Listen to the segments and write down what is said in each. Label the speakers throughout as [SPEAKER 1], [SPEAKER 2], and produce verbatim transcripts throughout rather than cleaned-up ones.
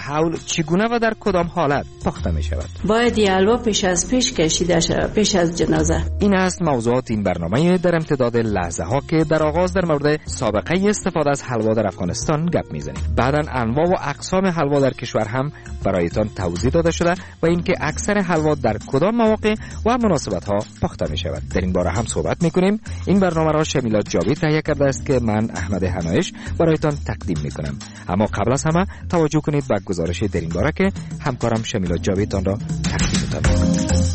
[SPEAKER 1] حول چگونه و در کدام حالت پخته می شود؟
[SPEAKER 2] باید این حلوا پیش از پیش کشیده شود، پیش از جنازه.
[SPEAKER 1] این است موضوعات این برنامه در امتداد لحظه ها که در آغاز در مورد سابقه استفاده از حلوا در افغانستان گپ میزنیم. بعداً انواع و اقسام حلوا در کشور هم برایتان توضیح داده شده و اینکه اکثر حلوا در کدام مواقع و مناسبت ها پخته می شود. در این باره هم صحبت میکنیم. این برنامه را شمیلا جاوید تهیه کرده است که من احمد حنایش برایتان تقدیم میکنم. اما قبل از همه توجه کنید به گزارش در این باره که همکارم شمیلا جاوید آن را تقدیمتان میکنم.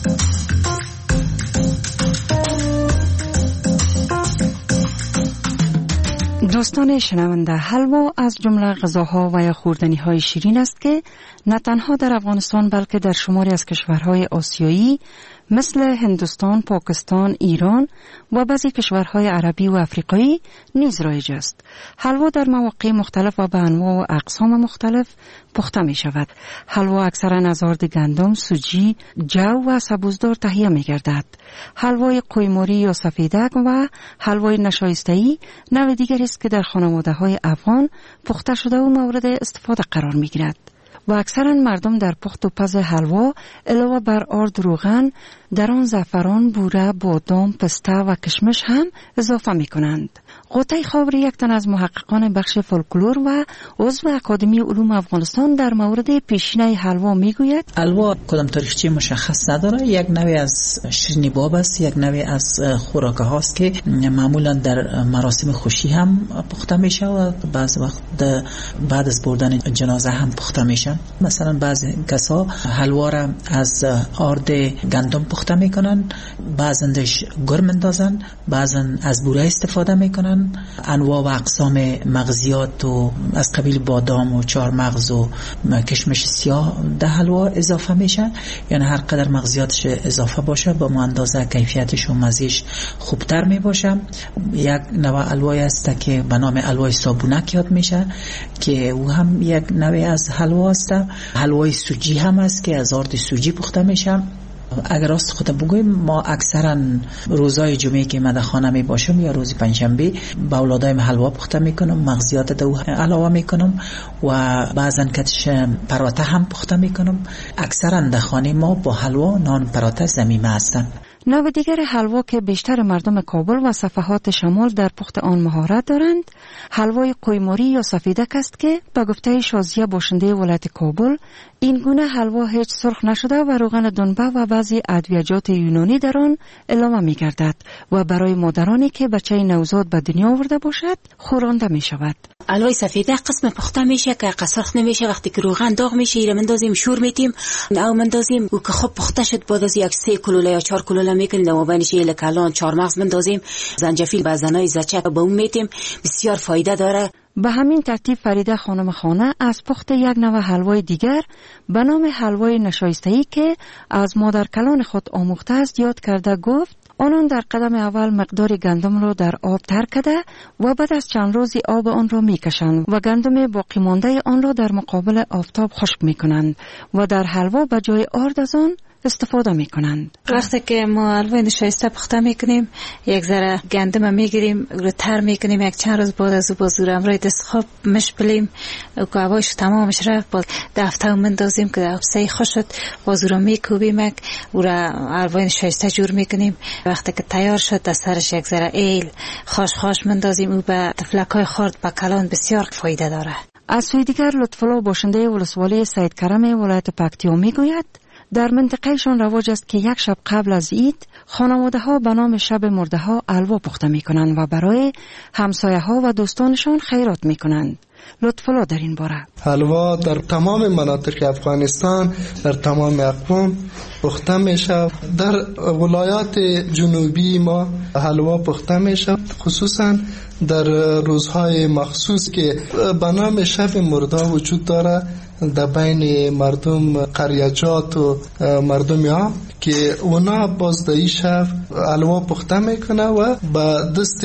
[SPEAKER 3] دوستان شنونده، حلوا از جمله غذاها و یا خوردنی های شیرین است که نه تنها در افغانستان بلکه در شماری از کشورهای آسیایی مثل هندوستان، پاکستان، ایران و بعضی کشورهای عربی و افریقایی نیز رایج است. حلوا در مواقع مختلف و به انواع و اقسام مختلف پخته می شود. حلوا اکثرا از آرد گندم، سوجی، جو و سبوسدار تهیه می گردد. حلوای قویموری یا سفیدک و حلوای نشایسته‌ای نوع دیگری است که در خانواده های افغان پخته شده و مورد استفاده قرار می گیرد. و اکثرا مردم در پخت و پز حلوا علاوه بر آرد روغن در آن زعفران، بوره، بادام، پسته و کشمش هم اضافه می کنند. قطعی خاوری یک تن از محققان بخش فولکلور و عضو اکادمی علوم افغانستان در مورد پیشینه حلوا می گوید:
[SPEAKER 4] حلوا کدام تاریخچه مشخص نداره، یک نوع از شیرینی باب است، یک نوع از خوراک هاست که معمولا در مراسم خوشی هم پخته میشه و بعض وقت بعد از بردن جنازه هم پخته میشه. مثلا بعضی کسا حلوا را از آرد گندم پخته میکنن، بعضندش گرم اندازن، بعضن از بوره استفاده میکنن. انواع و اقسام مغزیات و از قبیل بادام و چهار مغز و کشمش سیاه در حلوا اضافه میشن. یعنی هر قدر مغزیاتش اضافه باشه با ما اندازه کیفیتش و مزهش خوبتر می باشه. یک نوع حلوایی است که به نام حلوای صابونک یاد میشه که او هم یک نوع از حلوا است. حلوای سوجی هم است که از آرد سوجی پخته میشه. اگر راست خودم بگویم، ما اکثرا روزای جمعه که من در خانه می باشم یا روز پنجشنبه با اولادایم حلوا پخته میکنم، مغزیات دو علاوه میکنم و بعضا کتش پراته هم پخته میکنم. اکثرا در خانه ما با حلوا نان پراته زمینه هستن.
[SPEAKER 3] نوع دیگر حلوا که بیشتر مردم کابل و صفحات شمال در پخت آن مهارت دارند، حلوای قویموری یا سفیدک است که با گفته شازیه باشنده ولایت کابل این گونه حلوا هیچ سرخ نشده و روغن دنبه و بعضی ادویه‌جات یونانی در آن اضافه می‌گردد و برای مادرانی که بچه نوزاد به دنیا آورده باشد خورانده می‌شود.
[SPEAKER 5] حلوای سفیدک قسم پخته میشه که قسرخ نمیشه. وقتی که روغن داغ میشه ایره مندازیم شور میتیم او مندازیم و که خب پخته شد بعد از یک سه کلوله یا چهار کلوله میکنیم در مابینش یه کلان چهار مغز مندازیم، زنجفیل بزنای زچک به اون میتیم. بسیار فایده داره.
[SPEAKER 3] به همین ترتیب فریده خانم خانه از پخت یک نوع حلوای دیگر به نام حلوای نشایسته‌ای که از مادر کلان خود آموخته است یاد کرده گفت: آنان در قدم اول مقدار گندم را در آب تر کرده و بعد از چند روزی آب آن را میکشند و گندم باقی مانده آن را در مقابل آفتاب خشک میکنند و در حلوا به جای آرد از آن استفاده میکنند.
[SPEAKER 2] وقتی که ما حلوای نشایسته پخته میکنیم، یک ذره گندم میگیریم رو تر میکنیم، یک چند روز بعد از با زور امرای دستخواب مشپلیم و هواش تمامش رفت با دفتر مندازیم که آبسه خوش شد با زور میکوبیم و را حلوای نشایسته جور میکنیم. وقتی که تیار شد از سرش یک ذره ایل خاش خاش مندازیم و به تفلکای خرد با کلان بسیار فایده داره.
[SPEAKER 3] از سوی دیگر لطفالله باشنده ولسوالی سید کرم ولایت پکتیا میگوید در منطقهشان رواج است که یک شب قبل از عید خانواده ها به نام شب مرده ها حلوا پخته می کنند و برای همسایه ها و دوستانشان خیرات می کنند. لطفالله در این باره.
[SPEAKER 6] حلوا در تمام مناطق افغانستان در تمام اقوام پخته می شود. در ولایات جنوبی ما حلوا پخته می شود، خصوصا در روزهای مخصوص که به نام شب مرده وجود داره در بین مردم قریجات و مردم ها که اونا باز در این شب حلوا پخته میکنه و با دست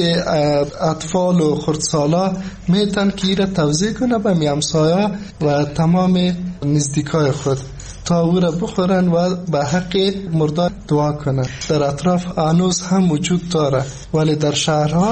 [SPEAKER 6] اطفال و خردسالا میتن که ایره توزیع کنه به میامسایا و تمام نزدیکای خود تا او را بخورن و به حق مردار دعا کنن. در اطراف هنوز هم وجود داره، ولی در شهرها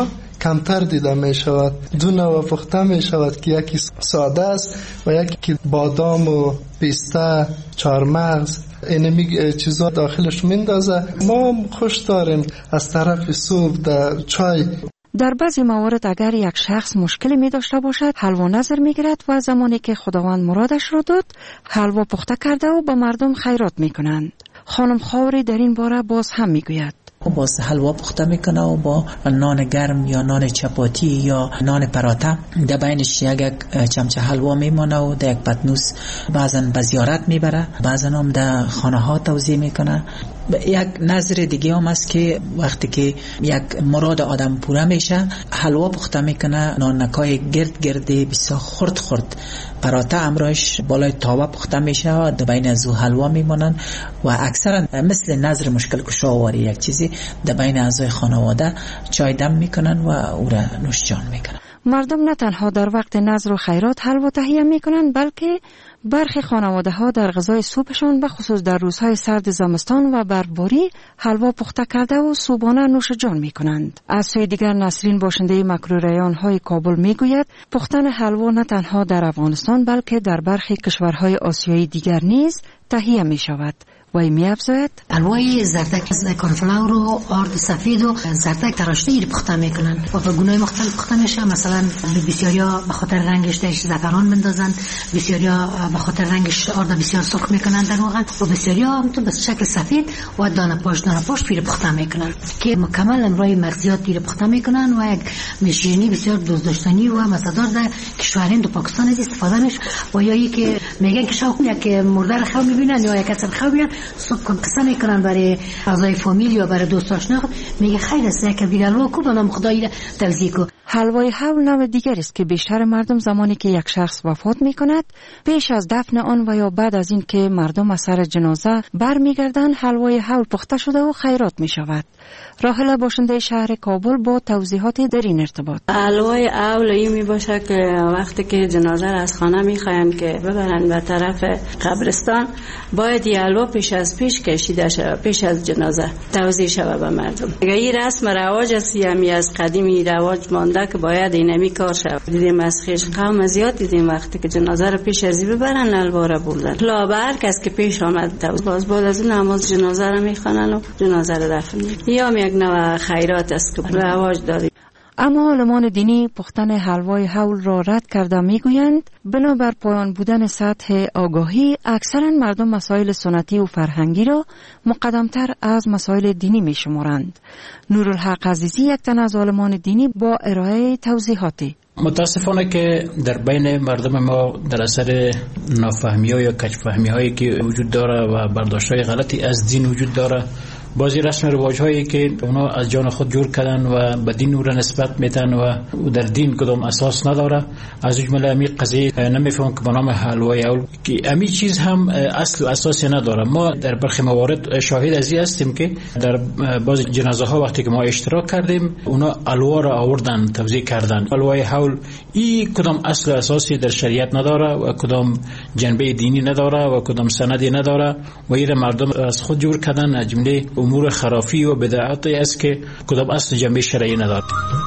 [SPEAKER 6] کمتر دیده می شود. دو نوع پخته می شود که یکی ساده است و یکی که بادام و پیسته، چارمغز اینمی چیزا داخلش میندازه. ما خوش داریم از طرف سوپ در چای.
[SPEAKER 3] در بعضی موارد اگر یک شخص مشکلی می داشته باشد حلوا نظر می گیرد و زمانی که خداوند مرادش را داد حلوا پخته کرده و به مردم خیرات می کنند. خانم خاوری در این باره باز هم می گوید
[SPEAKER 4] باز حلوا پخته میکنه و با نان گرم یا نان چپاتی یا نان پراته در بینش یک چمچه حلوا میمونه و در یک پتنوس بعضا به زیارت میبره، بعضا هم در خانه ها توزیع میکنه. یک نظر دیگه هم است که وقتی که یک مراد آدم پوره میشه حلوا پخته میکنه، نانکای گرد گرده بسیار خرد خرد پراته امراش بالای تاوه پخته میشه و در بین از او حلوا میمونن و اکثرا مثل نظر مشکل کشاوری یک چیزی در بین اعضای خانواده چای دم میکنن و او را نوش جان میکنن.
[SPEAKER 3] مردم نه تنها در وقت نذر و خیرات حلوا تهیه میکنند بلکه برخی خانواده ها در غذای صبحشان به خصوص در روزهای سرد زمستان و برفباری حلوا پخته کرده و صبحانه نوش جان میکنند. از سوی دیگر نسرین باشنده مکروریان های کابل میگوید پختن حلوا نه تنها در افغانستان بلکه در برخی کشورهای آسیایی دیگر نیز تهیه می شود. وی می افزاید
[SPEAKER 7] حلوای زردک از کورنفلاور و آرد سفید و زردک تراشته ای پخته میکنن و به گونه‌های مختلف پخته میشه. مثلا بسیاریا به خاطر رنگش درش زعفران میندازن، بسیاریا به خاطر رنگش آرد بسیار سرخ میکنن در واقع و بسیاریا هم تو به شکل سفید و دانه پاش دانه پاش پیر پخته میکنن که مکمل امرای مغزیات پیر پخته میکنن و یک میشینی بسیار دوست داشتنی و مزه‌دار در کشور هند و پاکستان از استفاده میشه. و یا که میگن که شاید یک مرده خو میبینن یا یک کس خو میبینن صبح کن قصه میکنن برای اعضای فامیل یا برای دوست آشنا، میگه خیر است یک بیل حلوا کو به نام خدای توزیع کو.
[SPEAKER 3] حلوای حول نوع دیگر است که بیشتر مردم زمانی که یک شخص وفات میکند پیش از دفن آن و یا بعد از این که مردم از سر جنازه برمیگردند حلوای حول پخته شده و خیرات میشود. راحله باشنده شهر کابل با توضیحات در این ارتباط.
[SPEAKER 8] حلوای حول این می باشه که وقتی که جنازه را از خانه میخواین که ببرن به طرف قبرستان باید این حلوا پیش از پیش کشیده شود، پیش از جنازه توزیع شود به مردم. این رسم رواج است، یعنی از قدیمی رواج مانده که باید اینمی کار شود. دیدیم از خیش قوم زیاد دیدیم وقتی که جنازه را پیش از ببرن حلوا را بردن. لابر کس که پیش آمد باز بعد از نماز جنازه را میخوانن و جنازه را دفن میکنن. یا یک نوع خیرات است که رواج داره.
[SPEAKER 3] اما علمان دینی پختن حلوای حول را رد کرده میگویند بنابر پایان بودن سطح آگاهی اکثرا مردم مسائل سنتی و فرهنگی را مقدمتر از مسائل دینی میشمارند. نورالحق عزیزی یک تن از علمان دینی با ارائه توضیحاتی.
[SPEAKER 9] متاسفانه که در بین مردم ما در اثر نافهمی ها یا کجفهمی هایی که وجود داره و برداشت های غلطی از دین وجود داره، بعضی رسم رواج هایی که اونا از جان خود جور کردن و به دین او را نسبت میدن و در دین کدام اساس نداره، از جمله امی قضیه نمیفهم که به نام حلوای حول که امی چیز هم اصل و اساسی نداره. ما در برخی موارد شاهد از این هستیم که در بعضی جنازه ها وقتی که ما اشتراک کردیم اونا حلوا را آوردن توزیع کردن. حلوای حول این کدام اصل و اساسی در شریعت نداره و کدام جنبه دینی نداره و کدام سندی نداره و این مردم از خود جور کردن. از جمله امور خرافی و بدعاتی است که کدام اصل جنبه شرعی ندارد.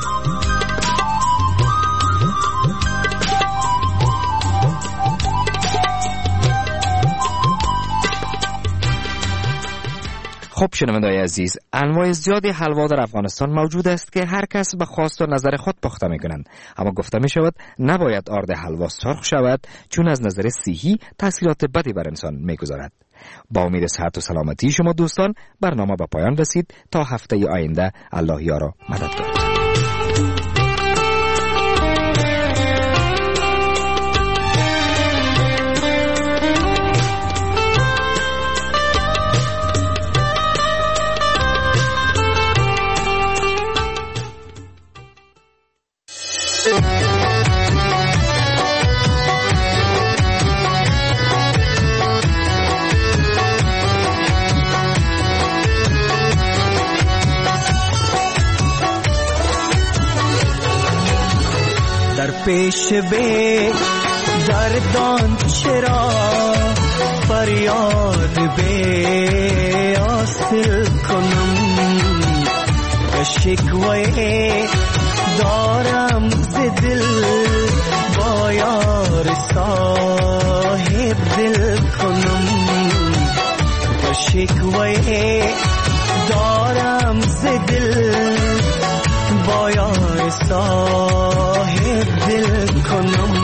[SPEAKER 1] خب شنونده‌های عزیز، انواع زیادی حلوا در افغانستان موجود است که هر کس به خواست و نظر خود پخته می‌کنند، اما گفته می‌شود نباید آرد حلوا سرخ شود چون از نظر صحی تاثیرات بدی بر انسان می‌گذارد. با امید صحت و سلامتی شما دوستان، برنامه به پایان رسید. تا هفته آینده الله یارا مددگار.
[SPEAKER 10] پیش به گردان چرا فریاد به حاصل کنم، به شکوه دارم ز دل با یار صاحب دل کنم و شکوه دارم ز دل با یار صاحب دل کنم.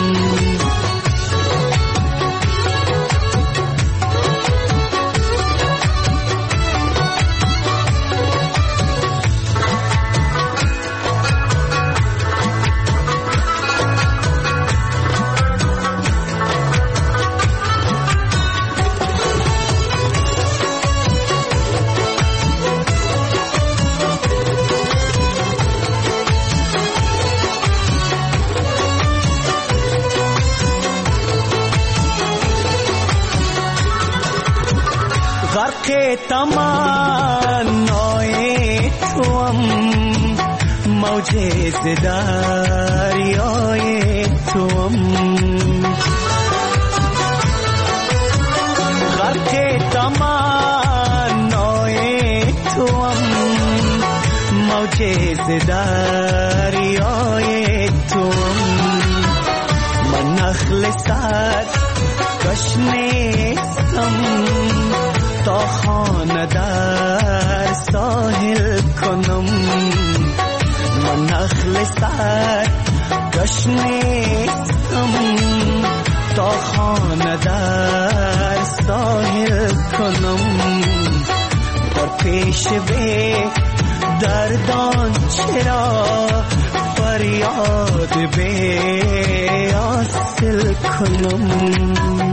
[SPEAKER 10] غرق تمنای توام موج ز دریای توام غرق تمنای توام موج ز دریای توام. من نخل سر گشنستم تا خانه در ساحل کنم. من نخل سر گشنستم تا خانه در ساحل کنم. در پیش به دردان چرا فریاد به حاصل کنم.